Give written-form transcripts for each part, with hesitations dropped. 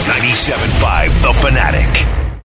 97.5 The Fanatic.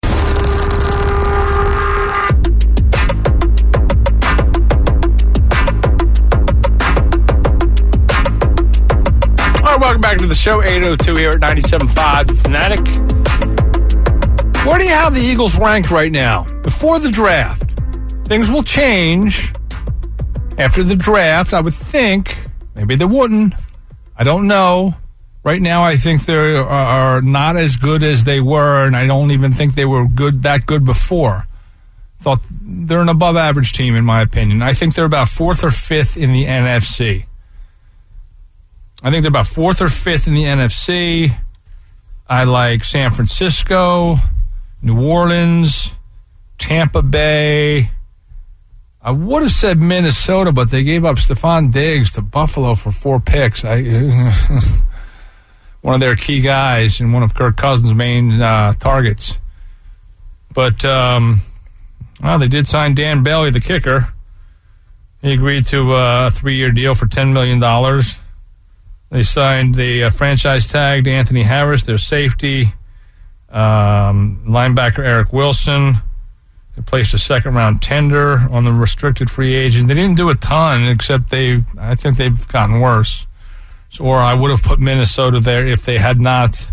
All right, welcome back to the show. 802 here at 97.5 The Fanatic. Where do you have the Eagles ranked right now? Before the draft. Things will change after the draft, I would think. Maybe they wouldn't. I don't know. Right now, I think they are not as good as they were, and I don't even think they were that good before. Thought they're an above-average team, in my opinion. I think they're about 4th or 5th in the NFC. I think they're about 4th or 5th in the NFC. I like San Francisco, New Orleans, Tampa Bay. I would have said Minnesota, but they gave up Stephon Diggs to Buffalo for 4 picks. One of their key guys and one of Kirk Cousins' main targets. But, they did sign Dan Bailey, the kicker. He agreed to a 3-year deal for $10 million. They signed the franchise tag to Anthony Harris, their safety. Linebacker Eric Wilson. They placed a second-round tender on the restricted free agent. They didn't do a ton, except I think they've gotten worse. Or I would have put Minnesota there if they had not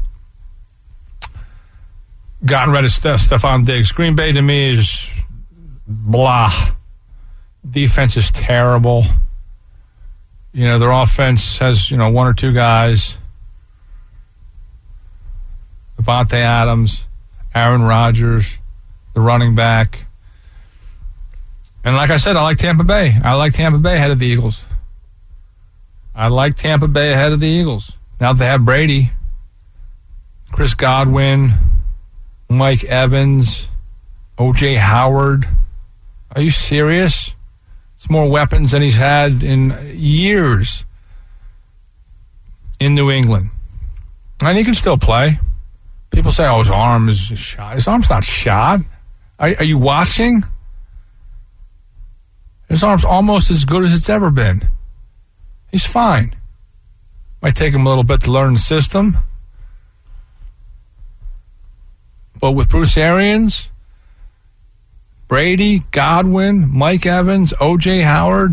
gotten rid of Stephon Diggs. Green Bay, to me, is blah. Defense is terrible. Their offense has, 1 or 2 guys. Devontae Adams, Aaron Rodgers, the running back. And like I said, I like Tampa Bay. I like Tampa Bay ahead of the Eagles. Now that they have Brady, Chris Godwin, Mike Evans, O.J. Howard. Are you serious? It's more weapons than he's had in years in New England. And he can still play. People say, his arm is shot. His arm's not shot. Are you watching? His arm's almost as good as it's ever been. He's fine. Might take him a little bit to learn the system. But with Bruce Arians, Brady, Godwin, Mike Evans, O.J. Howard,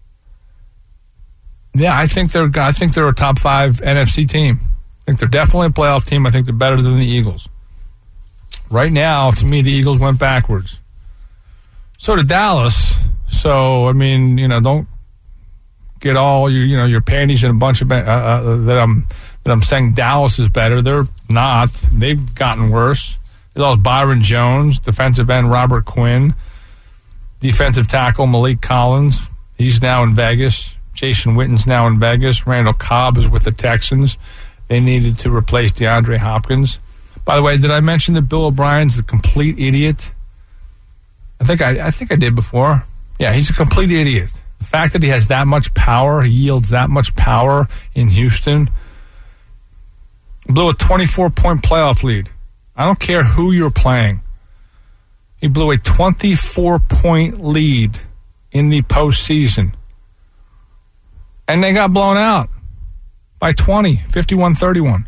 I think they're a top 5 NFC team. I think they're definitely a playoff team. I think they're better than the Eagles. Right now, to me, the Eagles went backwards. So did Dallas. So, don't get all your panties in a bunch of that I'm saying Dallas is better. They're not. They've gotten worse. They lost Byron Jones, defensive end Robert Quinn, defensive tackle Malik Collins. He's now in Vegas. Jason Witten's now in Vegas. Randall Cobb is with the Texans. They needed to replace DeAndre Hopkins. By the way, did I mention that Bill O'Brien's a complete idiot? I think I did before. Yeah, he's a complete idiot. The fact that he has that much power, he yields that much power in Houston, blew a 24-point playoff lead. I don't care who you're playing. He blew a 24-point lead in the postseason. And they got blown out by 20, 51-31.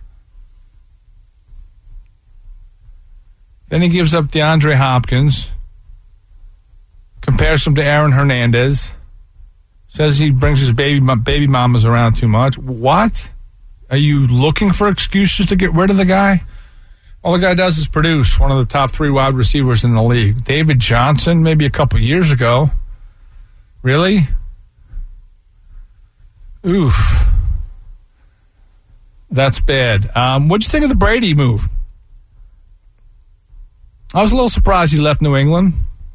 Then he gives up DeAndre Hopkins, compares him to Aaron Hernandez, says he brings his baby mamas around too much. What? Are you looking for excuses to get rid of the guy? All the guy does is produce. One of the top 3 wide receivers in the league. David Johnson, maybe a couple years ago. Really? Oof. That's bad. What'd you think of the Brady move? I was a little surprised he left New England.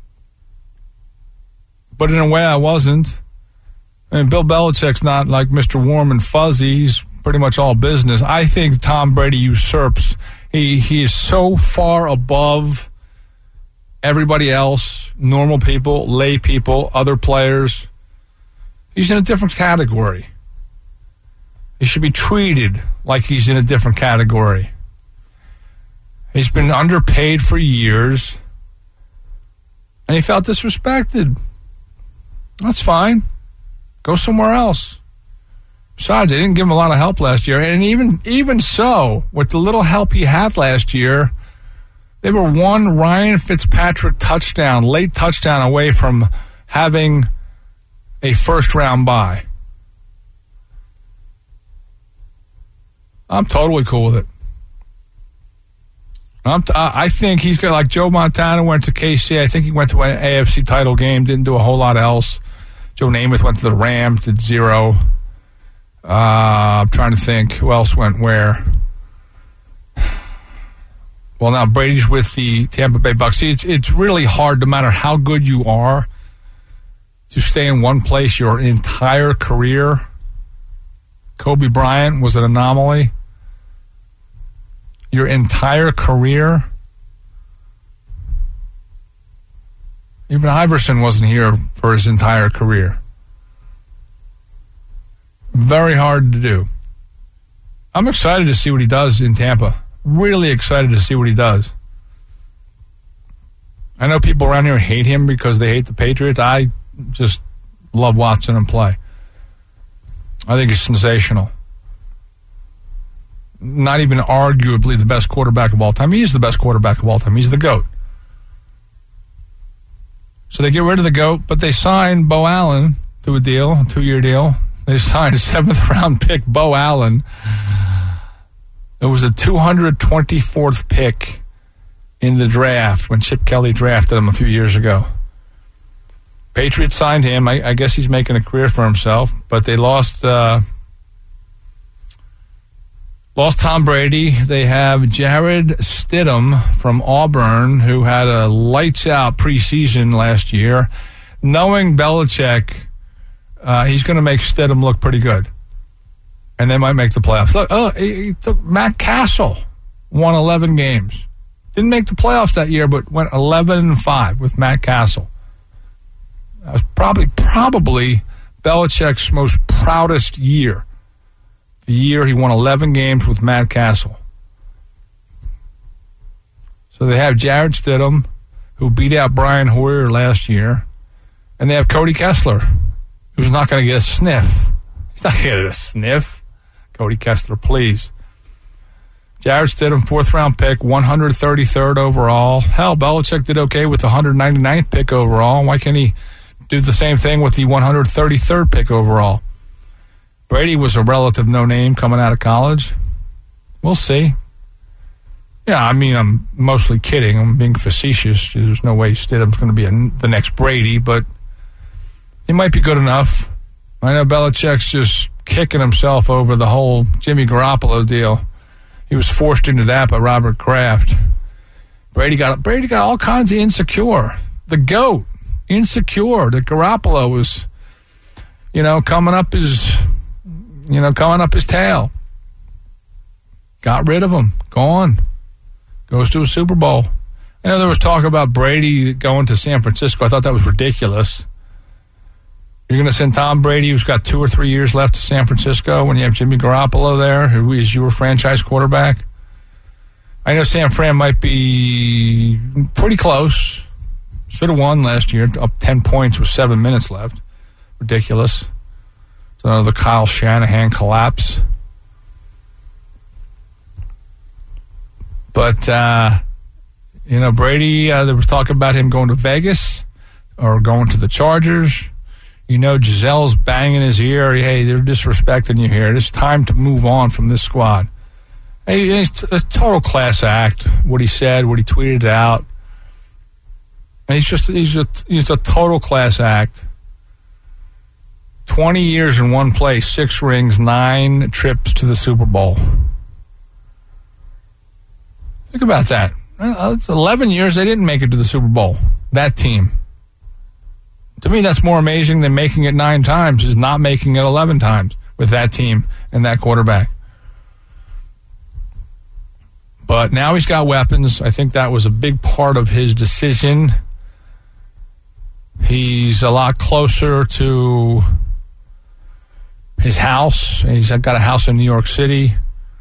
But in a way, I wasn't. Bill Belichick's not like Mr. Warm and Fuzzy. He's pretty much all business. I think Tom Brady usurps. He is so far above everybody else, normal people, lay people, other players. He's in a different category. He should be treated like he's in a different category. He's been underpaid for years, and he felt disrespected. That's fine. Go somewhere else. Besides, they didn't give him a lot of help last year. And even so, with the little help he had last year, they were one Ryan Fitzpatrick touchdown, late touchdown away from having a first-round bye. I'm totally cool with it. I think he's got, like Joe Montana went to KC. I think he went to an AFC title game, didn't do a whole lot else. Joe Namath went to the Rams, did 0. I'm trying to think who else went where. Well, now Brady's with the Tampa Bay Bucs. See, it's really hard, no matter how good you are, to stay in one place your entire career. Kobe Bryant was an anomaly. Your entire career. Even Iverson wasn't here for his entire career. Very hard to do. I'm excited to see what he does in Tampa. Really excited to see what he does. I know people around here hate him because they hate the Patriots. I just love watching him play. I think he's sensational. Not even arguably the best quarterback of all time. He is the best quarterback of all time. He's the GOAT. So they get rid of the GOAT, but they signed Bo Allen to a 2-year deal. They signed a 7th-round pick, Bo Allen. It was the 224th pick in the draft when Chip Kelly drafted him a few years ago. Patriots signed him. I guess he's making a career for himself, but they lost Tom Brady. They have Jared Stidham from Auburn, who had a lights-out preseason last year. Knowing Belichick, he's going to make Stidham look pretty good. And they might make the playoffs. Look, he took Matt Castle, won 11 games. Didn't make the playoffs that year, but went 11-5 with Matt Castle. That was probably Belichick's most proudest year. The year he won 11 games with Matt Castle. So they have Jared Stidham, who beat out Brian Hoyer last year. And they have Cody Kessler, who's not going to get a sniff. He's not going to get a sniff. Cody Kessler, please. Jared Stidham, 4th-round pick, 133rd overall. Hell, Belichick did okay with the 199th pick overall. Why can't he do the same thing with the 133rd pick overall? Brady was a relative no-name coming out of college. We'll see. Yeah, I mean, I'm mostly kidding. I'm being facetious. There's no way Stidham's going to be the next Brady, but he might be good enough. I know Belichick's just kicking himself over the whole Jimmy Garoppolo deal. He was forced into that by Robert Kraft. Brady got all kinds of insecure. The GOAT, insecure. The Garoppolo was, coming up his tail. Got rid of him. Gone. Goes to a Super Bowl. I know there was talk about Brady going to San Francisco. I thought that was ridiculous. You're going to send Tom Brady, who's got 2 or 3 years left, to San Francisco when you have Jimmy Garoppolo there, who is your franchise quarterback? I know San Fran might be pretty close. Should have won last year, up 10 points with 7 minutes left. Ridiculous. It's another Kyle Shanahan collapse. But, Brady, there was talk about him going to Vegas or going to the Chargers. Giselle's banging his ear. Hey, they're disrespecting you here. It's time to move on from this squad. Hey, it's a total class act, what he said, what he tweeted out. And he's a total class act. 20 years in one place, 6 rings, 9 trips to the Super Bowl. Think about that. It's 11 years they didn't make it to the Super Bowl, that team. To me, that's more amazing than making it 9 times, is not making it 11 times with that team and that quarterback. But now he's got weapons. I think that was a big part of his decision. He's a lot closer to his house. He's got a house in New York City.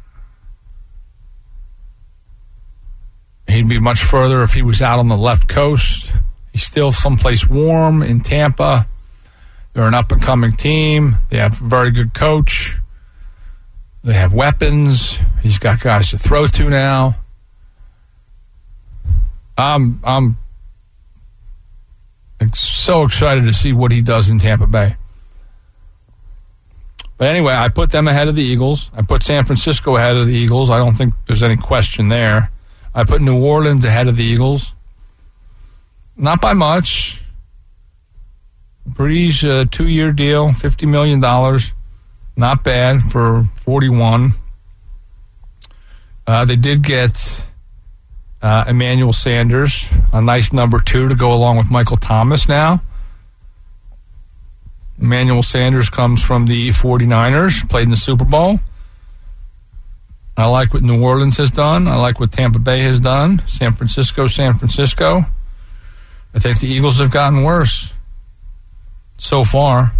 He'd be much further if he was out on the left coast. He's still someplace warm in Tampa. They're an up-and-coming team. They have a very good coach. They have weapons. He's got guys to throw to now. I'm so excited to see what he does in Tampa Bay. But anyway, I put them ahead of the Eagles. I put San Francisco ahead of the Eagles. I don't think there's any question there. I put New Orleans ahead of the Eagles. Not by much. Breeze, 2-year deal, $50 million. Not bad for 41. They did get Emmanuel Sanders, a nice number 2 to go along with Michael Thomas now. Emmanuel Sanders comes from the 49ers, played in the Super Bowl. I like what New Orleans has done. I like what Tampa Bay has done. San Francisco. I think the Eagles have gotten worse so far.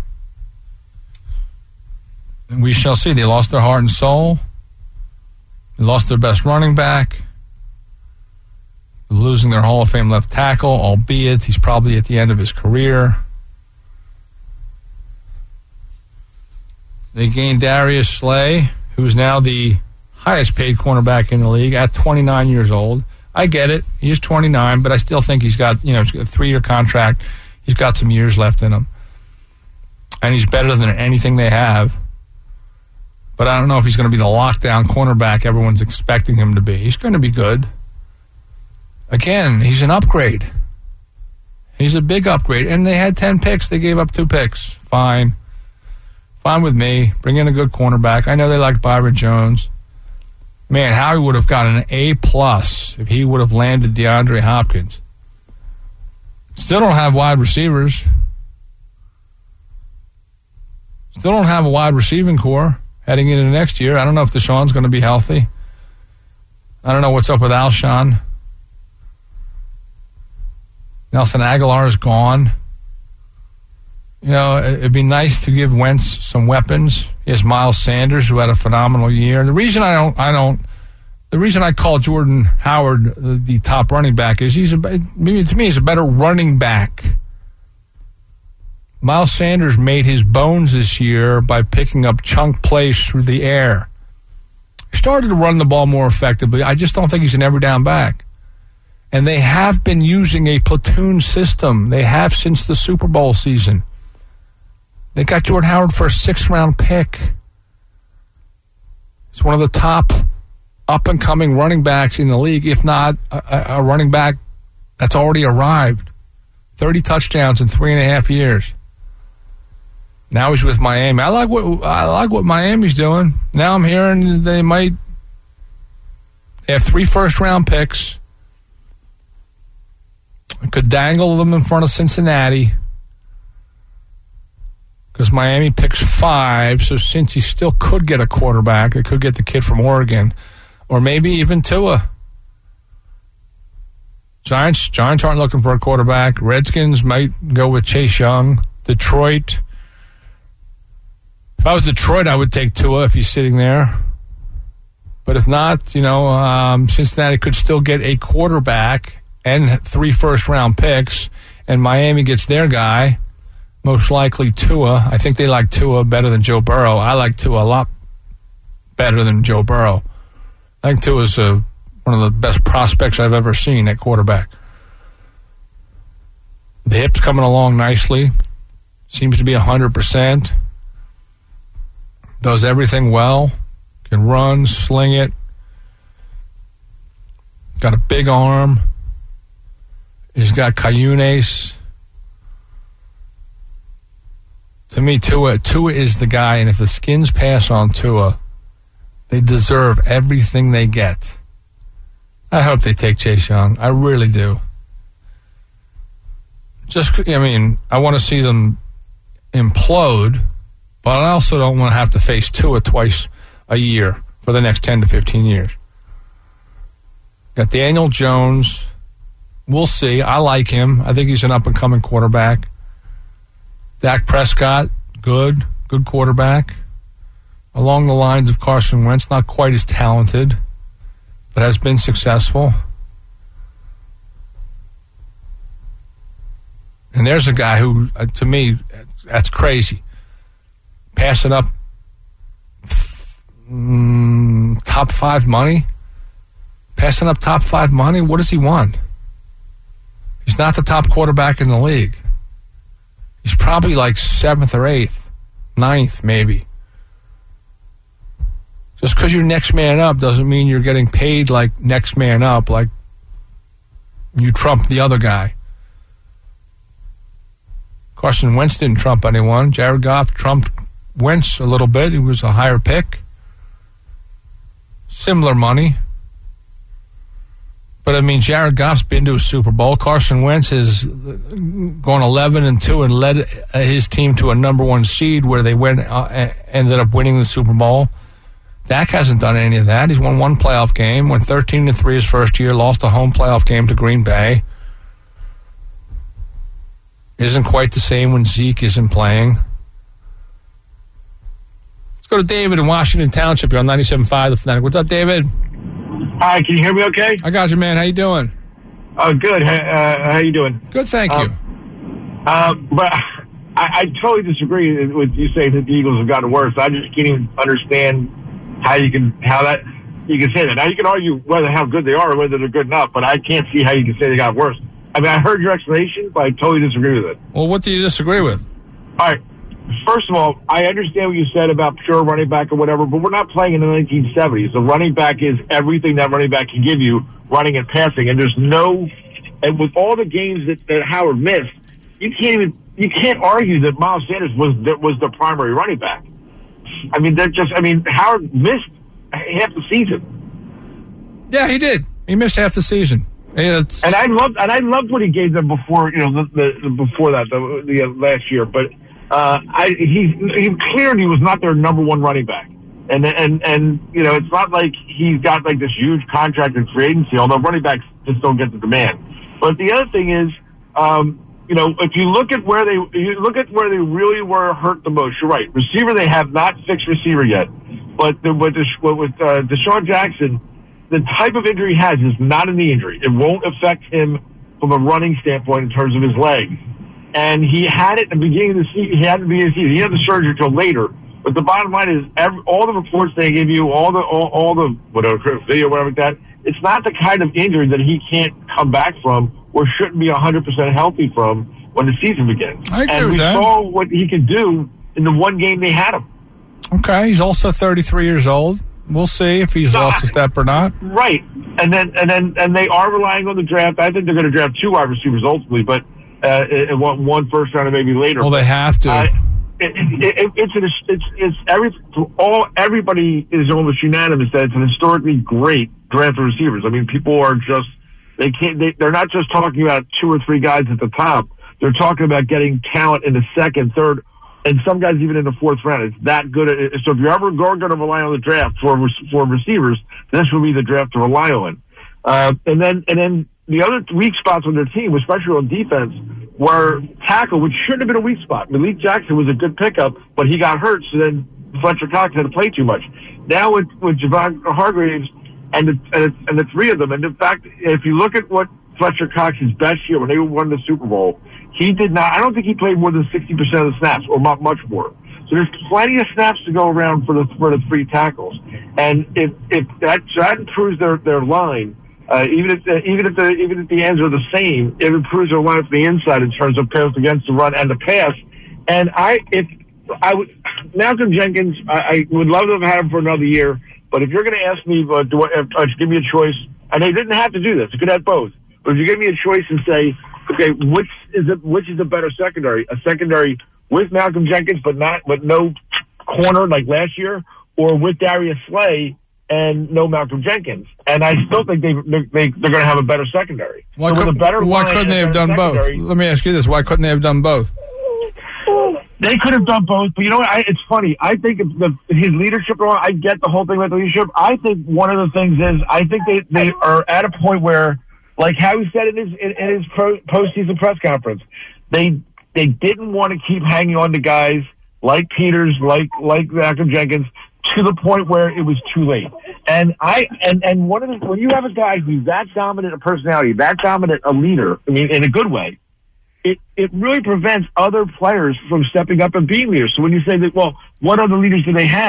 And we shall see. They lost their heart and soul. They lost their best running back. They're losing their Hall of Fame left tackle, albeit he's probably at the end of his career. They gained Darius Slay, who's now the highest paid cornerback in the league at 29 years old. I get it. He's 29, but I still think he's got, he's got a 3-year contract. He's got some years left in him. And he's better than anything they have. But I don't know if he's going to be the lockdown cornerback everyone's expecting him to be. He's going to be good. Again, he's an upgrade. He's a big upgrade. And they had 10 picks. They gave up 2 picks. Fine. Fine with me. Bring in a good cornerback. I know they like Byron Jones. Man, Howie would have gotten an A+ if he would have landed DeAndre Hopkins. Still don't have wide receivers. Still don't have a wide receiving core heading into next year. I don't know if Deshaun's going to be healthy. I don't know what's up with Alshon. Nelson Aguilar is gone. It'd be nice to give Wentz some weapons. He has Miles Sanders, who had a phenomenal year. And the reason the reason I call Jordan Howard the top running back is he's a better running back. Miles Sanders made his bones this year by picking up chunk plays through the air. He started to run the ball more effectively. I just don't think he's an every down back. And they have been using a platoon system. They have since the Super Bowl season. They got Jordan Howard for a 6th-round pick. He's one of the top up-and-coming running backs in the league, if not a running back that's already arrived. 30 touchdowns in 3.5 years. Now he's with Miami. I like what Miami's doing. Now I'm hearing they have 3 first-round picks. Could dangle them in front of Cincinnati. Because Miami picks 5, so since he still could get a quarterback, they could get the kid from Oregon, or maybe even Tua. Giants aren't looking for a quarterback. Redskins might go with Chase Young. Detroit. If I was Detroit, I would take Tua if he's sitting there. But if not, Cincinnati could still get a quarterback and 3 first-round picks, and Miami gets their guy. Most likely Tua. I think they like Tua better than Joe Burrow. I like Tua a lot better than Joe Burrow. I think Tua's one of the best prospects I've ever seen at quarterback. The hip's coming along nicely. Seems to be 100%. Does everything well. Can run, sling it. Got a big arm. He's got Cayunes. To me, Tua is the guy, and if the Skins pass on Tua, they deserve everything they get. I hope they take Chase Young. I really do. I want to see them implode, but I also don't want to have to face Tua twice a year for the next 10 to 15 years. Got Daniel Jones. We'll see. I like him. I think he's an up-and-coming quarterback. Dak Prescott, good quarterback. Along the lines of Carson Wentz, not quite as talented, but has been successful. And there's a guy who, to me, that's crazy. Passing up top 5 money? Passing up top 5 money? What does he want? He's not the top quarterback in the league. He's probably like 7th or 8th, 9th maybe. Just because you're next man up doesn't mean you're getting paid like next man up, like you trump the other guy. Carson Wentz didn't trump anyone. Jared Goff trumped Wentz a little bit. He was a higher pick. Similar money. But, I mean, Jared Goff's been to a Super Bowl. Carson Wentz has gone 11-2 and led his team to a number 1 seed where they ended up winning the Super Bowl. Dak hasn't done any of that. He's won 1 playoff game, went 13-3 his first year, lost a home playoff game to Green Bay. Isn't quite the same when Zeke isn't playing. Let's go to David in Washington Township. You're on 97.5 The Fanatic. What's up, David? Hi, can you hear me okay? I got you, man. How you doing? Good. How you doing? Good, thank you. But I totally disagree with you saying that the Eagles have gotten worse. I just can't even understand how you can say that. Now, you can argue how good they are or whether they're good enough, but I can't see how you can say they got worse. I mean, I heard your explanation, but I totally disagree with it. Well, what do you disagree with? All right. First of all, I understand what you said about pure running back or whatever, but we're not playing in the 1970s. The running back is everything that running back can give you, running and passing. And and with all the games that Howard missed, you can't argue that Miles Sanders was the primary running back. I mean, Howard missed half the season. Yeah, he did. He missed half the season. And I loved what he gave them before, before that, the last year. But he clearly was not their number 1 running back. And it's not like he's got like this huge contract in free agency, although running backs just don't get the demand. But the other thing is, if you look at where they really were hurt the most, you're right. Receiver, they have not fixed receiver yet. But with Deshaun Jackson, the type of injury he has is not a knee injury. It won't affect him from a running standpoint in terms of his legs. And he had it at the beginning of the season. He had the surgery until later. But the bottom line is, all the reports they give you, all the whatever video, whatever like that, it's not the kind of injury that he can't come back from or shouldn't be 100% healthy from when the season begins. I agree and with we that. saw what he could do in the 1 game they had him. Okay, he's also 33 years old. We'll see if he's lost a step or not. Right, and they are relying on the draft. I think they're going to draft 2 wide receivers ultimately, but one first round and maybe later. Well, they have to. Everybody is almost unanimous that it's an historically great draft of receivers. I mean, people are just they're not just talking about 2 or 3 guys at the top. They're talking about getting talent in the 2nd, 3rd, and some guys even in the 4th round. It's that good. So if you're ever going to rely on the draft for receivers, this would be the draft to rely on. And then the other weak spots on their team, especially on defense, were tackle, which shouldn't have been a weak spot. Malik Jackson was a good pickup, but he got hurt, so then Fletcher Cox had to play too much. Now with Javon Hargraves and the 3 of them, and in fact, if you look at what Fletcher Cox's best year when they won the Super Bowl, he did not. I don't think he played more than 60% of the snaps, or not much more. So there's plenty of snaps to go around for the 3 tackles, and if that improves their line. Even if the ends are the same, it improves their line from the inside in terms of pass against the run and the pass. And Malcolm Jenkins, I would love to have had him for another year. But if you're going to ask me, give me a choice, and they didn't have to do this, you could have both. But if you give me a choice and say, okay, which is a better secondary? A secondary with Malcolm Jenkins, but no corner like last year, or with Darius Slay and no Malcolm Jenkins, and I still think they're going to have a better secondary. Why couldn't they have done both? Let me ask you this: why couldn't they have done both? They could have done both, but you know what? It's funny. I think his leadership role. I get the whole thing about the leadership. I think one of the things is I think they are at a point where, like Howie said in his postseason press conference, they didn't want to keep hanging on to guys like Peters, like Malcolm Jenkins, to the point where it was too late. And when you have a guy who's that dominant a personality, that dominant a leader, I mean, in a good way, it really prevents other players from stepping up and being leaders. So when you say that, well, what other leaders do they have?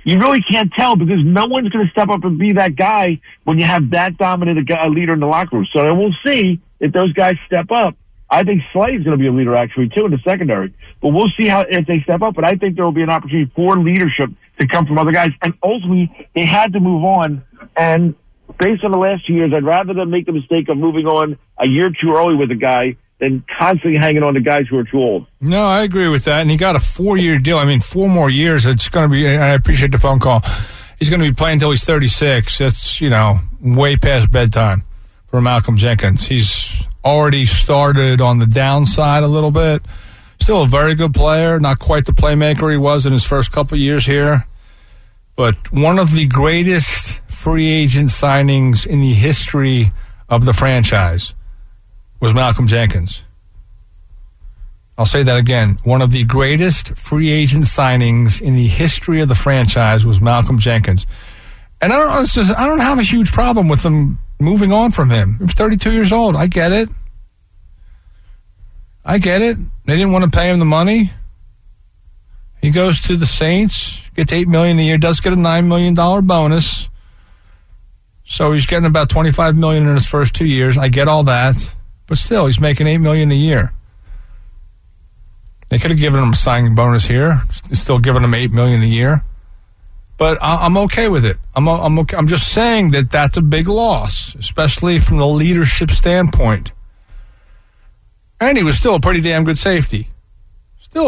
You really can't tell because no one's going to step up and be that guy when you have that dominant a leader in the locker room. So we'll see if those guys step up. I think Slay's going to be a leader actually too in the secondary, but we'll see if they step up. But I think there will be an opportunity for leadership to come from other guys. And ultimately, they had to move on. And based on the last 2 years, I'd rather them make the mistake of moving on a year too early with a guy than constantly hanging on to guys who are too old. No, I agree with that. And he got a 4-year deal. I mean, 4 more years. It's going to be, and I appreciate the phone call. He's going to be playing until he's 36. That's, way past bedtime for Malcolm Jenkins. He's already started on the downside a little bit. Still a very good player. Not quite the playmaker he was in his first couple of years here. But one of the greatest free agent signings in the history of the franchise was Malcolm Jenkins. I'll say that again. One of the greatest free agent signings in the history of the franchise was Malcolm Jenkins. And I don't have a huge problem with them moving on from him. He was 32 years old. I get it. They didn't want to pay him the money. He goes to the Saints, gets $8 million a year, does get a $9 million bonus. So he's getting about $25 million in his first 2 years. I get all that. But still, he's making $8 million a year. They could have given him a signing bonus here, still giving him $8 million a year. But I'm okay with it. I'm just saying that that's a big loss, especially from the leadership standpoint. And he was still a pretty damn good safety. We'll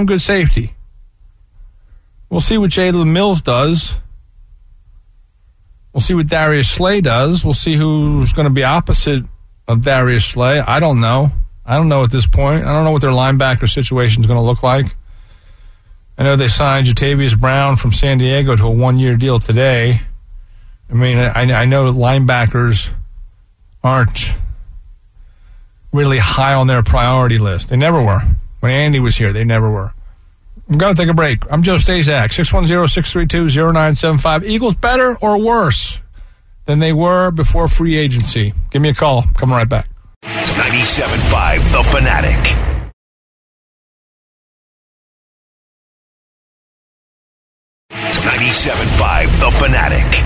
see what Jalen Mills does. We'll see what Darius Slay does. We'll see who's going to be opposite of Darius Slay. I don't know. At this point. I don't know what their linebacker situation is going to look like. I know they signed Jatavius Brown from San Diego to a 1-year deal today. I mean, I know linebackers aren't really high on their priority list. They never were. When Andy was here, they never were. I'm going to take a break. I'm Joe Staszak, 610-632-0975. Eagles better or worse than they were before free agency? Give me a call. Coming right back. 97.5 The Fanatic. .97.5 The Fanatic.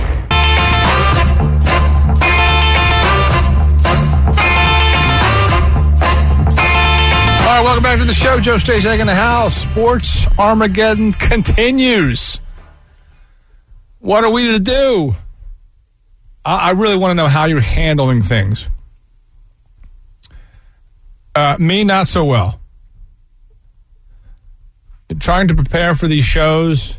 All right, welcome back to the show. Joe Staszak in the house. Sports Armageddon continues. What are we to do? I really want to know how you're handling things. Me, not so well. Trying to prepare for these shows,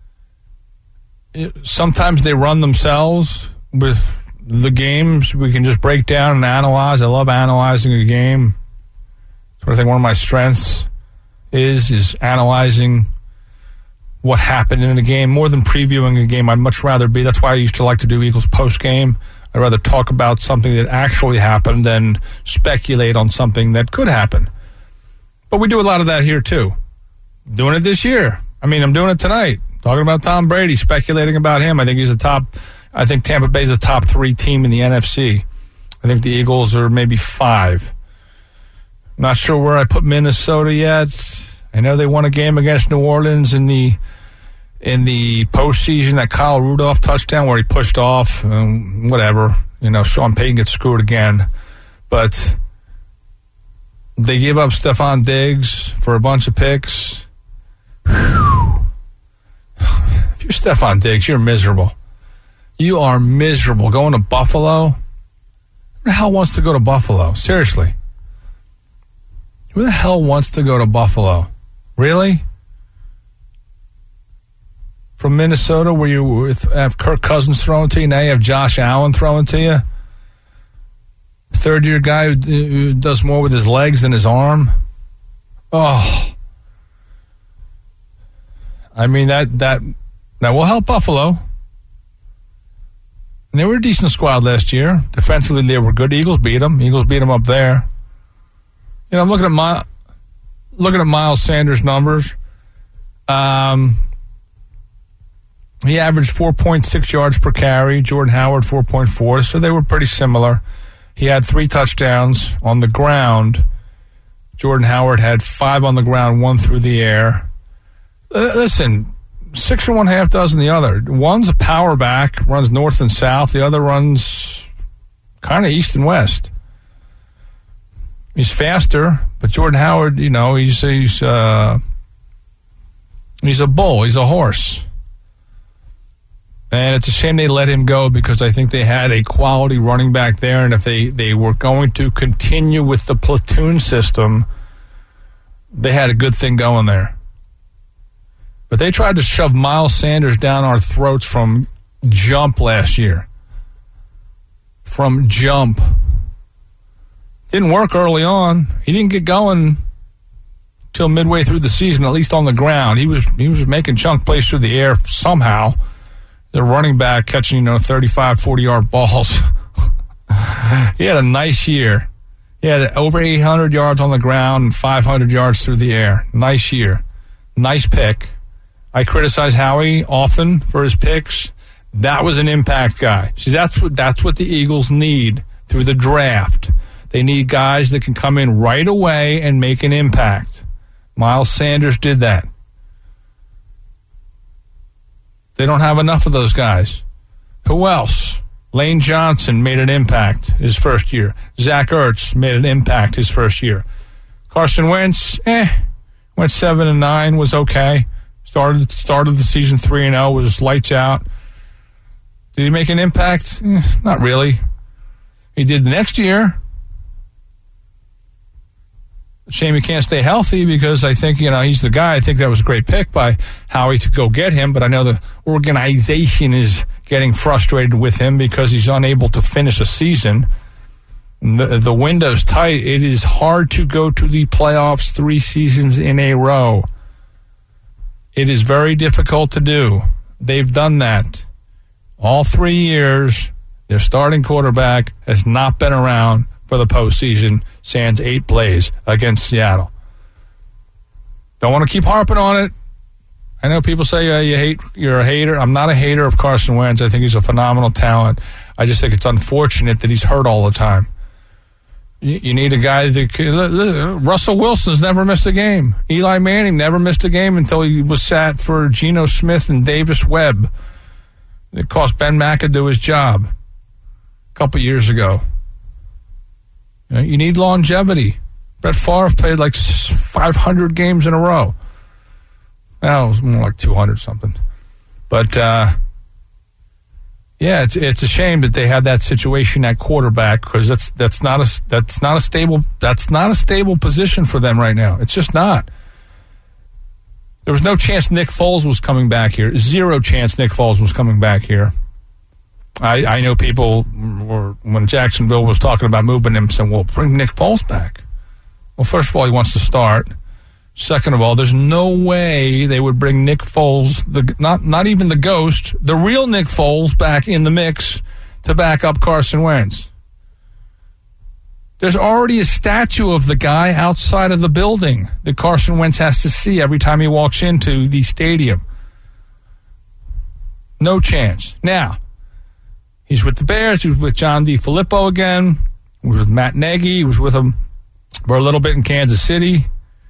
sometimes they run themselves with the games. We can just break down and analyze. I love analyzing a game. That's what I think one of my strengths is analyzing what happened in a game more than previewing a game. I'd much rather be. That's why I used to like to do Eagles post-game. I'd rather talk about something that actually happened than speculate on something that could happen. But we do a lot of that here, too. Doing it this year. I mean, I'm doing it tonight. Talking about Tom Brady, speculating about him. I think he's I think Tampa Bay's a top 3 team in the NFC. I think the Eagles are maybe 5. Not sure where I put Minnesota yet. I know they won a game against New Orleans in the postseason, that Kyle Rudolph touchdown where he pushed off. Whatever. Sean Payton gets screwed again. But they give up Stephon Diggs for a bunch of picks. If you're Stephon Diggs, you're miserable. You are miserable. Going to Buffalo? Who the hell wants to go to Buffalo? Seriously. Who the hell wants to go to Buffalo? Really? From Minnesota, where you have Kirk Cousins throwing to you, now you have Josh Allen throwing to you? Third-year guy who does more with his legs than his arm? Oh. I mean, that will help Buffalo. And they were a decent squad last year. Defensively, they were good. Eagles beat them. up there. I'm looking at Miles Sanders' numbers. He averaged 4.6 yards per carry. Jordan Howard, 4.4. So they were pretty similar. He had 3 touchdowns on the ground. Jordan Howard had 5 on the ground, 1 through the air. Listen, 6 and 1/2 dozen the other. One's a power back, runs north and south. The other runs kind of east and west. He's faster, but Jordan Howard, he's a bull. He's a horse. And it's a shame they let him go because I think they had a quality running back there, and if they were going to continue with the platoon system, they had a good thing going there. But they tried to shove Miles Sanders down our throats from jump last year. From jump. Didn't work early on. He didn't get going till midway through the season, at least on the ground. He was making chunk plays through the air somehow. The running back catching, 35, 40-yard balls. He had a nice year. He had over 800 yards on the ground and 500 yards through the air. Nice year. Nice pick. I criticize Howie often for his picks. That was an impact guy. See, that's what the Eagles need through the draft. They need guys that can come in right away and make an impact. Miles Sanders did that. They don't have enough of those guys. Who else? Lane Johnson made an impact his first year. Zach Ertz made an impact his first year. Carson Wentz, went 7-9, was okay. Started the season 3-0, was lights out. Did he make an impact? Not really. He did the next year. Shame he can't stay healthy because I think, he's the guy. I think that was a great pick by Howie to go get him, but I know the organization is getting frustrated with him because he's unable to finish a season. The window's tight. It is hard to go to the playoffs 3 seasons in a row. It is very difficult to do. They've done that. All 3 years, their starting quarterback has not been around for the postseason, sans 8 plays against Seattle. Don't want to keep harping on it. I know people say you're a hater. I'm not a hater of Carson Wentz. I think he's a phenomenal talent. I just think it's unfortunate that he's hurt all the time. You need a guy that Russell Wilson's never missed a game. Eli Manning never missed a game until he was sat for Geno Smith and Davis Webb. It cost Ben McAdoo his job a couple years ago. You need longevity. Brett Favre played like 500 games in a row. Well, it was more like 200 something. But it's a shame that they had that situation at quarterback because that's not a stable position for them right now. It's just not. There was no chance Nick Foles was coming back here. 0 chance Nick Foles was coming back here. I know people were, when Jacksonville was talking about moving him, saying, well, bring Nick Foles back. Well, first of all, he wants to start. Second of all, there's no way they would bring Nick Foles, not even the ghost, the real Nick Foles back in the mix to back up Carson Wentz. There's already a statue of the guy outside of the building that Carson Wentz has to see every time he walks into the stadium. No chance. Now, he's with the Bears. He was with John DeFilippo again. He was with Matt Nagy. He was with him for a little bit in Kansas City.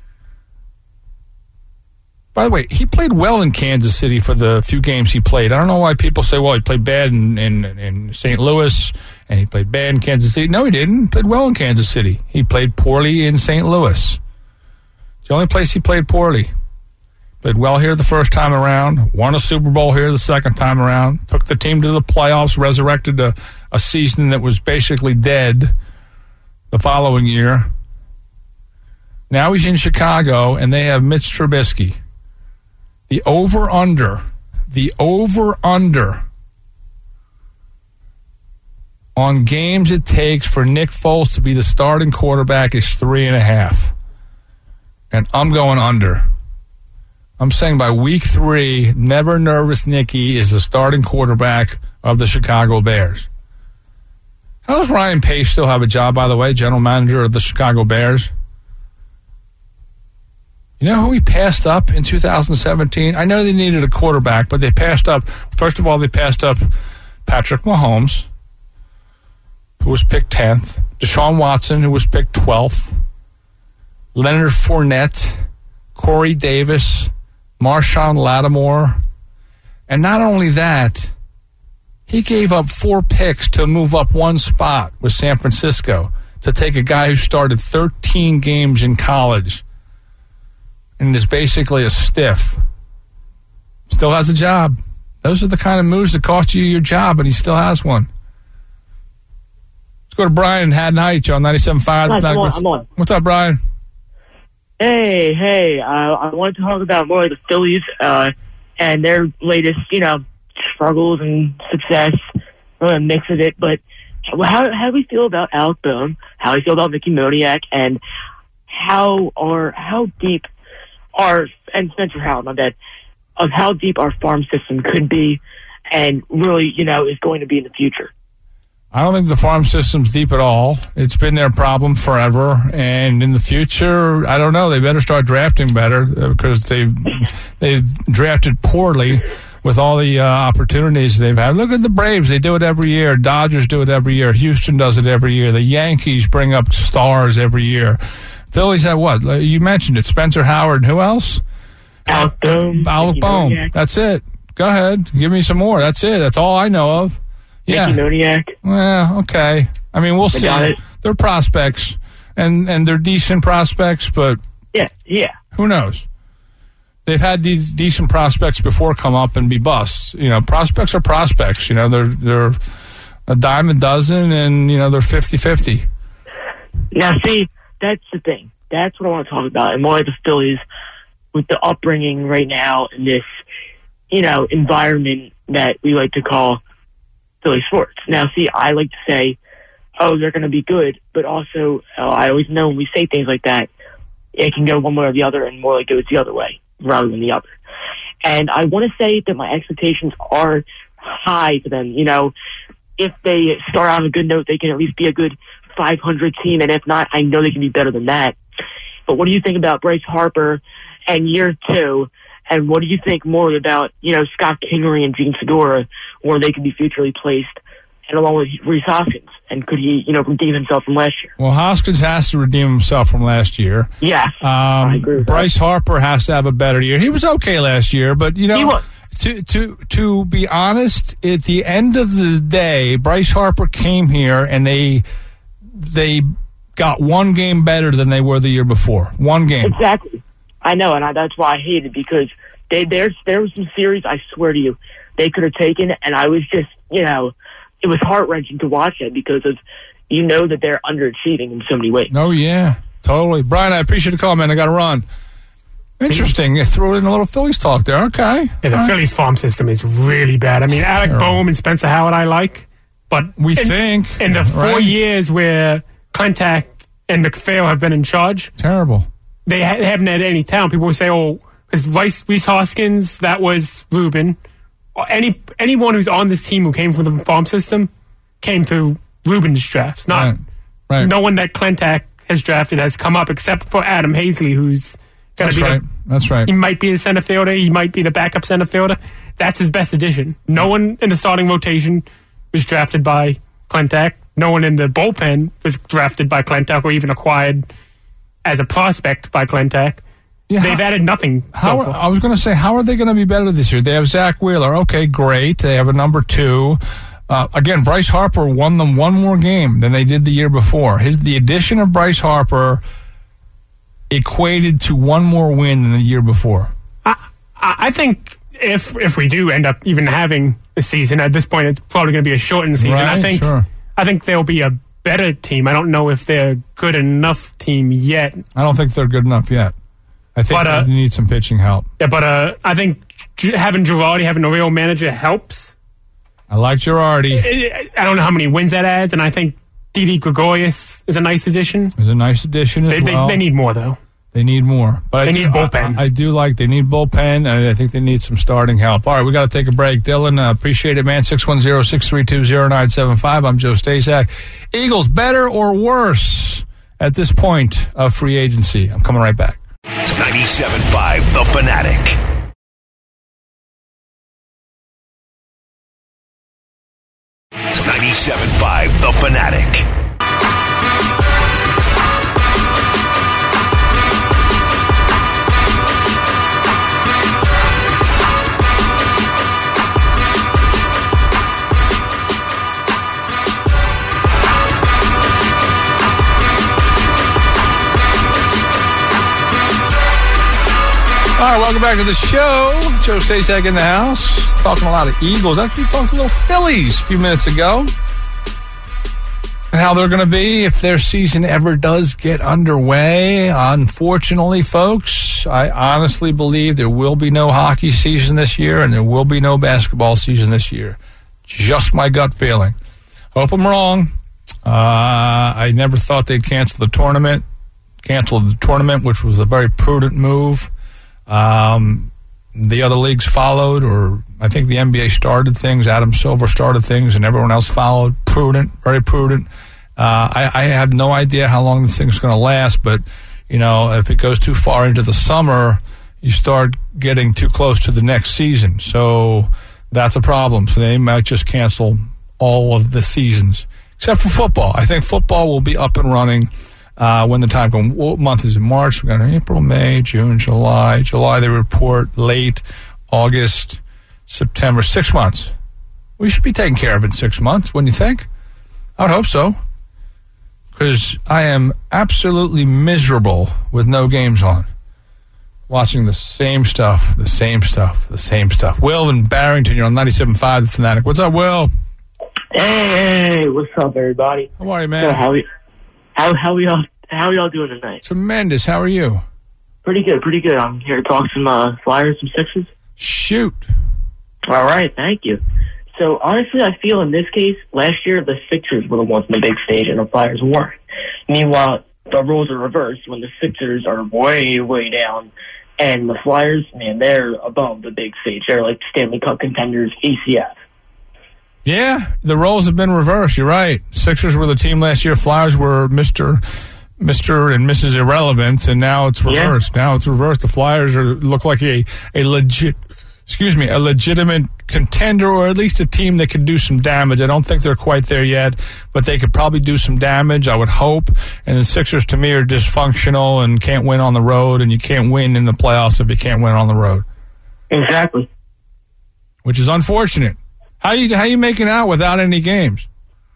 By the way, he played well in Kansas City for the few games he played. I don't know why people say, well, he played bad in St. Louis and he played bad in Kansas City. No, he didn't. He played well in Kansas City. He played poorly in St. Louis. It's the only place he played poorly. Played well here the first time around. Won a Super Bowl here the second time around. Took the team to the playoffs. Resurrected a season that was basically dead the following year. Now he's in Chicago, and they have Mitch Trubisky. The over-under on games it takes for Nick Foles to be the starting quarterback is 3.5. And I'm going under. I'm saying by week 3, never nervous Nicky is the starting quarterback of the Chicago Bears. How does Ryan Pace still have a job, by the way, general manager of the Chicago Bears? You know who he passed up in 2017? I know they needed a quarterback, but they passed up. First of all, they passed up Patrick Mahomes, who was picked 10th. Deshaun Watson, who was picked 12th. Leonard Fournette, Corey Davis, Marshawn Lattimore, And not only that, he gave up 4 picks to move up 1 spot with San Francisco to take a guy who started 13 games in college and is basically a stiff. Still has a job. Those are the kind of moves that cost you your job, and he still has one. Let's go to Brian in Haddon Heights on 97.5. I'm on. What's up, Brian? Hey. I wanted to talk about more of the Phillies and their latest, struggles and success. A mix of it. But how do we feel about Alec Bohm? How do we feel about Mickey Moniak? And how deep and Spencer Howard, my bad, of how deep our farm system could be and really, is going to be in the future? I don't think the farm system's deep at all. It's been their problem forever. And in the future, I don't know. They better start drafting better because they've drafted poorly with all the opportunities they've had. Look at the Braves. They do it every year. Dodgers do it every year. Houston does it every year. The Yankees bring up stars every year. Phillies have what? You mentioned it. Spencer Howard. Who else? Alec Bohm. That's it. Go ahead. Give me some more. That's it. That's all I know of. Yeah. Mickey Moniak. Well, okay. I mean, we'll see. They're prospects, and they're decent prospects, but yeah. Who knows? They've had these decent prospects before come up and be busts. Prospects are prospects. They're a dime a dozen, and they're 50-50. Now, see, that's the thing. That's what I want to talk about, and more of the Phillies with the upbringing right now in this, environment that we like to call Philly sports. Now, see, I like to say, they're going to be good, but also I always know when we say things like that, it can go one way or the other, and more like it goes the other way rather than the other. And I want to say that my expectations are high for them. If they start on a good note, they can at least be a good 500 team, and if not, I know they can be better than that. But what do you think about Bryce Harper and year 2? And what do you think more about, Scott Kingery and Gene Segura, where they could be futurely placed, and along with Rhys Hoskins? And could he, redeem himself from last year? Well, Hoskins has to redeem himself from last year. Yeah, I agree with Bryce Harper has to have a better year. He was okay last year, but, he was. To be honest, at the end of the day, Bryce Harper came here, and they got one game better than they were the year before. One game. Exactly. I know, and that's why I hate it, because there was some series, I swear to you, they could have taken, and I was just, it was heart-wrenching to watch it because of, that they're underachieving in so many ways. Oh, yeah, totally. Brian, I appreciate the call, man. I got to run. Interesting. You threw in a little Phillies talk there. Okay. Yeah, the Phillies farm system is really bad. I mean, Alec Bohm and Spencer Howard I like, but in the 4 years where Klentak and McPhail have been in charge. Terrible. They haven't had any talent. People would say, because Rhys Hoskins, that was Ruben. Anyone who's on this team who came from the farm system came through Ruben's drafts. Not right. No one that Klentak has drafted has come up except for Adam Hazley, who's going to be That's right. He might be the center fielder. He might be the backup center fielder. That's his best addition. No one in the starting rotation was drafted by Klentak. No one in the bullpen was drafted by Klentak or even acquired as a prospect by Klentak. Yeah, they've added nothing. I was going to say, how are they going to be better this year? They have Zach Wheeler. Okay, great. They have a number 2. Again, Bryce Harper won them one more game than they did the year before. The addition of Bryce Harper equated to one more win than the year before. I think if we do end up even having a season, at this point it's probably going to be a shortened season. Right, I think they'll be a better team. I don't know if they're a good enough team yet. I don't think they're good enough yet. I think they need some pitching help. Yeah, but I think having a real manager helps. I like Girardi. I don't know how many wins that adds, and I think Didi Gregorius is a nice addition. Is a nice addition as well. They need more, though. They need more. But they need bullpen. I do like they need bullpen, and I think they need some starting help. All right, we got to take a break. Dylan, appreciate it, man. 610-632-0975. I'm Joe Stacek. Eagles, better or worse at this point of free agency? I'm coming right back. 97.5 The Fanatic. .97.5 The Fanatic. right, welcome back to the show. Joe Stacek in the house. Talking a lot of Eagles. Actually, talked a little Phillies a few minutes ago. And how they're going to be if their season ever does get underway. Unfortunately, folks, I honestly believe there will be no hockey season this year and there will be no basketball season this year. Just my gut feeling. Hope I'm wrong. I never thought they'd cancel the tournament. Canceled the tournament, which was a very prudent move. The other leagues followed, or I think the NBA started things. Adam Silver started things, and everyone else followed. Prudent, very prudent. I have no idea how long this thing's going to last, but you know, if it goes too far into the summer, you start getting too close to the next season. So that's a problem. So they might just cancel all of the seasons, except for football. I think football will be up and running when the time comes. What month is it? March. We've got April, May, June, July. July they report late. August, September. 6 months. We should be taking care of it in 6 months, wouldn't you think? I would hope so. Because I am absolutely miserable with no games on. Watching the same stuff. Will in Barrington, you're on 97.5 The Fanatic. What's up, Will? Hey, what's up, everybody? How are you, man? So how y'all doing tonight? Tremendous. How are you? Pretty good. I'm here to talk some Flyers, some Sixers. Shoot. All right, thank you. So honestly, I feel in this case, last year the Sixers were the ones on the big stage and the Flyers weren't. Meanwhile, the roles are reversed when the Sixers are way, way down, and the Flyers, man, they're above the big stage. They're like Stanley Cup contenders, ACF. Yeah, the roles have been reversed. You're right. Sixers were the team last year. Flyers were Mr. and Mrs. Irrelevant, and now it's reversed. Yeah. Now it's reversed. The Flyers look like a legitimate contender, or at least a team that could do some damage. I don't think they're quite there yet, but they could probably do some damage, I would hope. And the Sixers, to me, are dysfunctional and can't win on the road, and you can't win in the playoffs if you can't win on the road. Exactly. Which is unfortunate. How you making out without any games?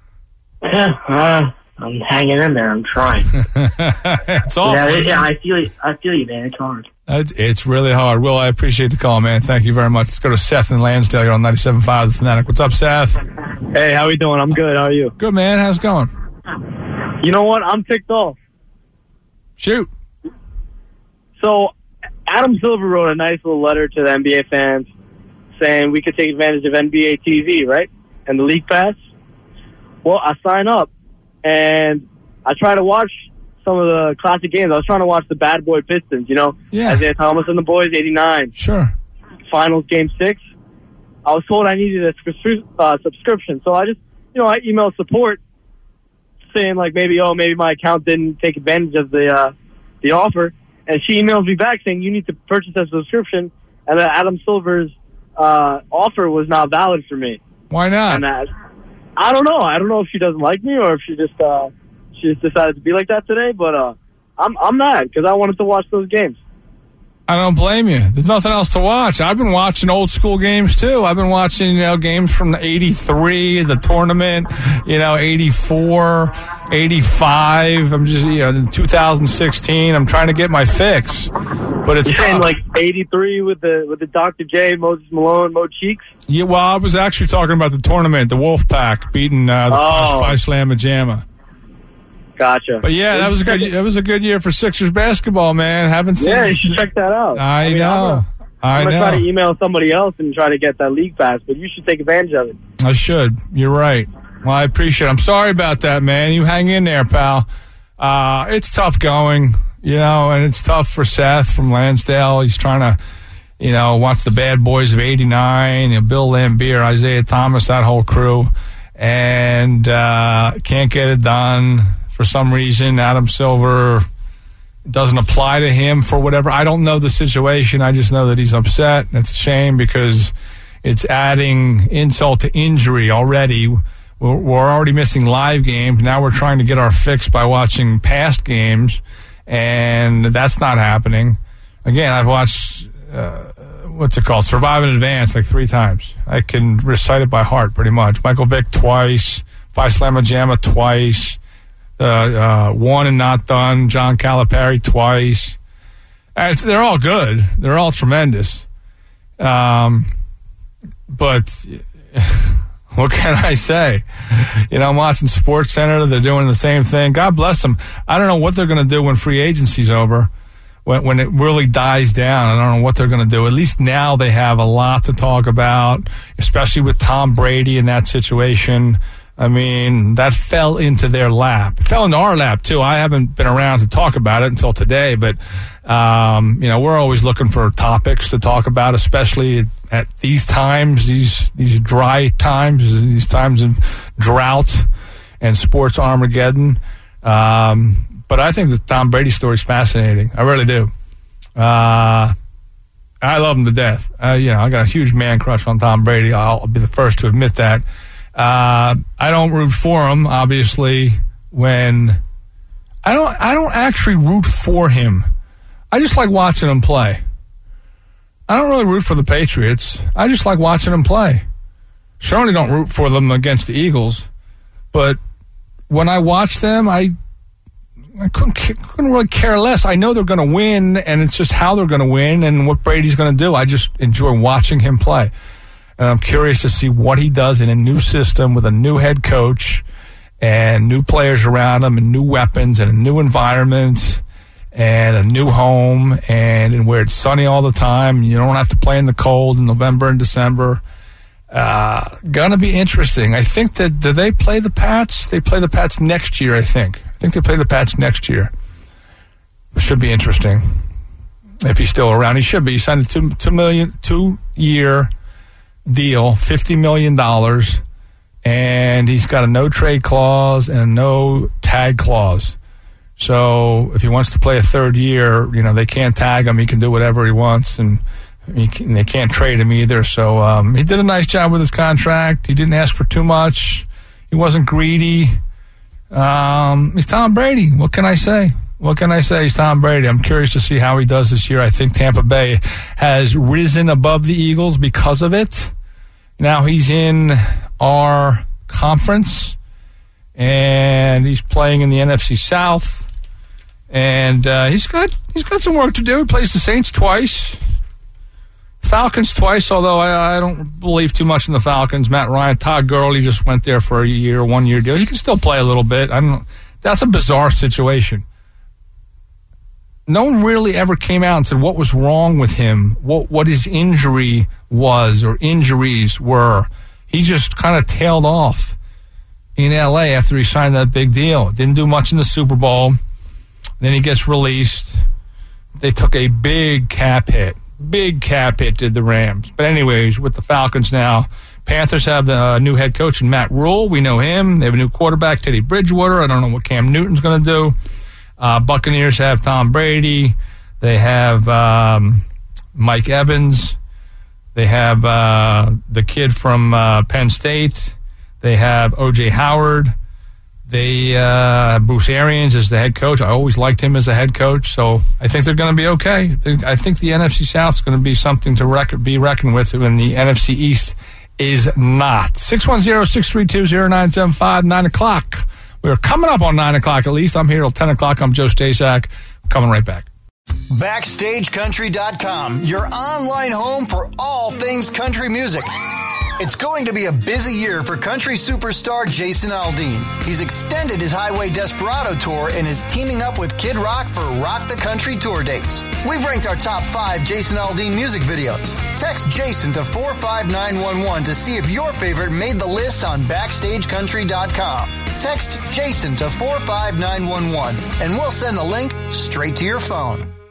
Yeah, I'm hanging in there. I'm trying. It's awful. Yeah, I feel you, man. It's hard. It's really hard. Will, I appreciate the call, man. Thank you very much. Let's go to Seth in Lansdale. You're on 97.5 The Fanatic. What's up, Seth? Hey, how we doing? I'm good. How are you? Good, man. How's it going? You know what? I'm ticked off. Shoot. So, Adam Silver wrote a nice little letter to the NBA fans saying we could take advantage of NBA TV, right? And the League Pass. Well, I sign up, and I try to watch some of the classic games. I was trying to watch the Bad Boy Pistons, Yeah. Isaiah Thomas and the boys, 89. Sure. Finals, Game 6. I was told I needed a subscription, so I just, I emailed support saying, like, maybe my account didn't take advantage of the offer, and she emails me back saying you need to purchase a subscription, and that Adam Silver's offer was not valid for me. Why not? And I don't know. I don't know if she doesn't like me or if she just decided to be like that today. But I'm mad because I wanted to watch those games. I don't blame you. There's nothing else to watch. I've been watching old school games too. I've been watching games from '83, the tournament, 84, 85. I'm just in 2016. I'm trying to get my fix, but it's saying like '83 with the Dr. J, Moses Malone, Mo Cheeks. Yeah, well, I was actually talking about the tournament, the Wolfpack beating the Phi Slamma Jamma. Gotcha. But yeah, that was a good year for Sixers basketball, man. Haven't seen. Yeah, you should check that out. I know. I'm gonna try to email somebody else and try to get that League Pass, but you should take advantage of it. I should. You're right. Well, I appreciate it. I'm sorry about that, man. You hang in there, pal. It's tough going, and it's tough for Seth from Lansdale. He's trying to, watch the Bad Boys of '89, Bill Laimbeer, Isaiah Thomas, that whole crew, and can't get it done. For some reason, Adam Silver doesn't apply to him for whatever. I don't know the situation. I just know that he's upset, and it's a shame because it's adding insult to injury already. We're already missing live games. Now we're trying to get our fix by watching past games, and that's not happening. Again, I've watched, Survive in Advance like 3 times. I can recite it by heart pretty much. Michael Vick twice, Phi Slamma Jamma twice, One and Not Done, John Calipari twice. They're all good. They're all tremendous. But what can I say? I'm watching SportsCenter. They're doing the same thing. God bless them. I don't know what they're going to do when free agency's over, when it really dies down. I don't know what they're going to do. At least now they have a lot to talk about, especially with Tom Brady in that situation. I mean, that fell into their lap. It fell into our lap, too. I haven't been around to talk about it until today, but, we're always looking for topics to talk about, especially at these times, these dry times, these times of drought and sports Armageddon. But I think the Tom Brady story is fascinating. I really do. I love him to death. I got a huge man crush on Tom Brady. I'll be the first to admit that. I don't root for him, obviously, when I don't actually root for him. I just like watching him play. I don't really root for the Patriots. I just like watching them play. Certainly don't root for them against the Eagles, but when I watch them, I couldn't really care less. I know they're going to win, and it's just how they're going to win and what Brady's going to do. I just enjoy watching him play. And I'm curious to see what he does in a new system with a new head coach and new players around him and new weapons and a new environment and a new home and where it's sunny all the time. You don't have to play in the cold in November and December. Gonna be interesting. I think do they play the Pats? They play the Pats next year, I think. I think they play the Pats next year. It should be interesting if he's still around. He should be. He signed a two-year deal, $50 million, and he's got a no-trade clause and a no-tag clause. So if he wants to play a third year, they can't tag him. He can do whatever he wants, and they can't trade him either. So he did a nice job with his contract. He didn't ask for too much. He wasn't greedy. He's Tom Brady. What can I say? He's Tom Brady. I'm curious to see how he does this year. I think Tampa Bay has risen above the Eagles because of it. Now he's in our conference, and he's playing in the NFC South, and he's got some work to do. He plays the Saints twice, Falcons twice, although I don't believe too much in the Falcons. Matt Ryan, Todd Gurley just went there for a 1-year deal. He can still play a little bit. I don't know. That's a bizarre situation. No one really ever came out and said what was wrong with him, what his injury was or injuries were. He just kind of tailed off in L.A. after he signed that big deal. Didn't do much in the Super Bowl. Then he gets released. They took a big cap hit. Big cap hit did the Rams. But anyways, with the Falcons now, Panthers have the new head coach in Matt Rule. We know him. They have a new quarterback, Teddy Bridgewater. I don't know what Cam Newton's going to do. Buccaneers have Tom Brady. They have Mike Evans. They have the kid from Penn State. They have O.J. Howard. They have Bruce Arians as the head coach. I always liked him as a head coach, so I think they're going to be okay. I think the NFC South is going to be something to be reckoned with when the NFC East is not. 610-632-0975, 9 o'clock. We're coming up on 9 o'clock at least. I'm here till 10 o'clock. I'm Joe Stacek. Coming right back. BackstageCountry.com, your online home for all things country music. It's going to be a busy year for country superstar Jason Aldean. He's extended his Highway Desperado tour and is teaming up with Kid Rock for Rock the Country tour dates. We've ranked our top 5 Jason Aldean music videos. Text Jason to 45911 to see if your favorite made the list on BackstageCountry.com. Text Jason to 45911 and we'll send the link straight to your phone.